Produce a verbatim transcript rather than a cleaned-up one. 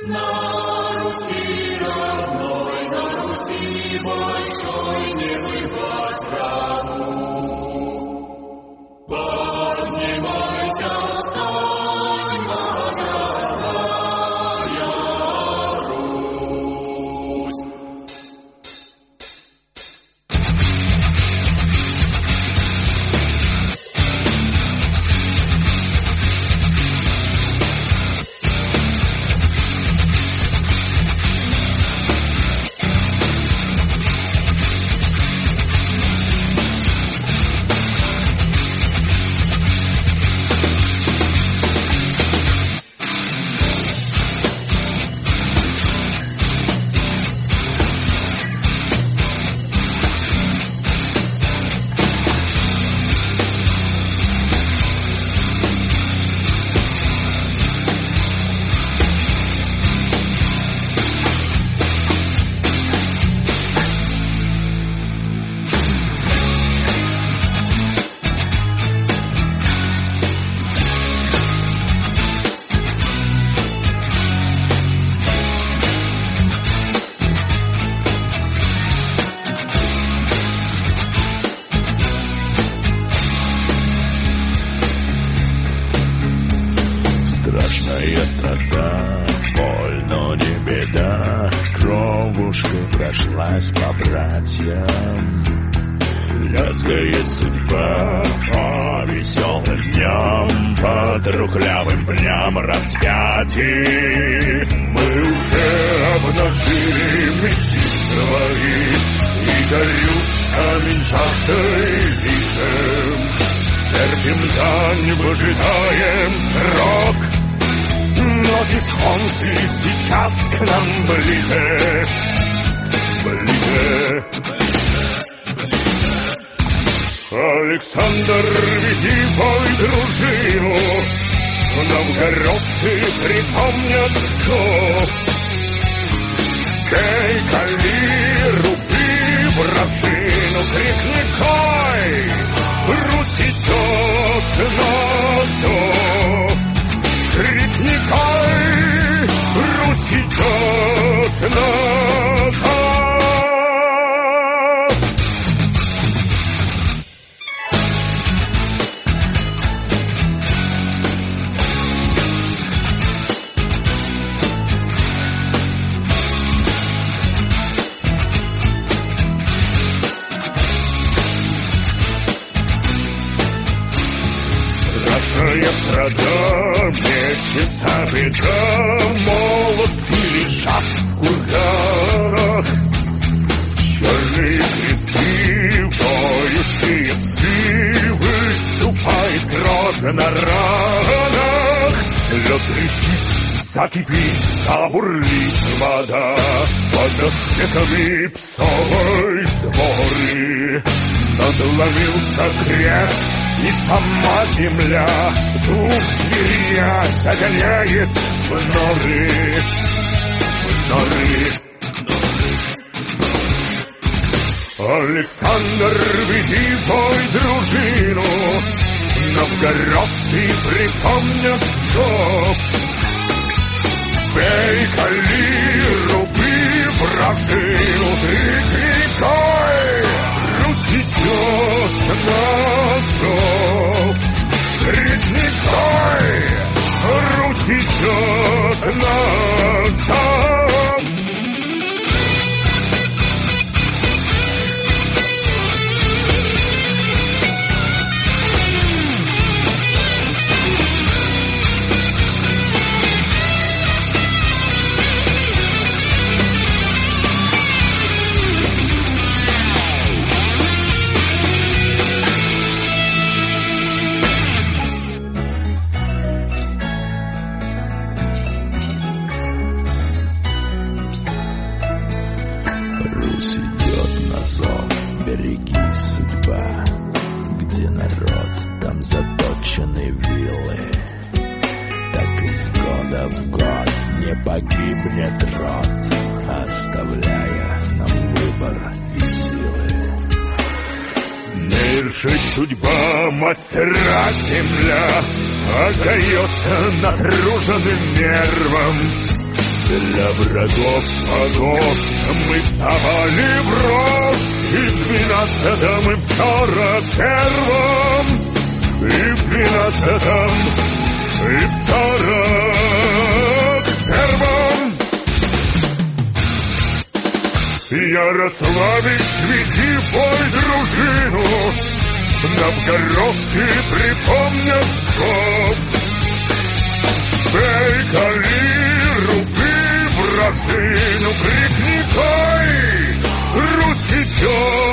На Руси родной, на Руси большой не бывать врагу. Поднимайся, встань, возродная Русь. Страшная страда, боль, но не беда. Кровушка прошлась по братьям. Лязгает судьба по веселым дням, по трухлявым пням распятий. Мы уже обнажили мечи свои и горючками жаждой лижем. Терпим дань, выжидаем срок, но диффонцы сейчас к нам ближе, ближе. Александр, веди бой дружину, новгородцы припомнят Псков. Бей, кали, руби вражину, крикни кой! Русь идет на зов. Крикни кой! Русь идет на зов. Страшная страда, мечи сабита, молодцы лежат в курганах. Черные кресты, воющие псы, выступает кровь на ранах. Лед трещит, закипит, забурлит вода под доспехами псовой своры. Надломился крест, и сама земля дух зверя загоняет в норы, в норы. Александр, веди бой дружину, новгородцы припомнят Псков. Бей, кали, руби вражину, крикни кой! Русь идет на зов. Крикни кой! Русь идет на зов. Русь идет на зов, береги судьба. Где народ, там заточены вилы. Так из года в год не погибнет род, оставляя нам выбор и силы. Миршая судьба, мать сыра земля, отдается натруженным нервам. Для врагов погост мы вставали в рост, и в двенадцатом, и в сорок первом, и в двенадцатом, и в сорок первом. Ярославич, веди в бой дружину, новгородцы припомнят Псков. Бей, кали, руби вражину, крикни, пой, Русь идет.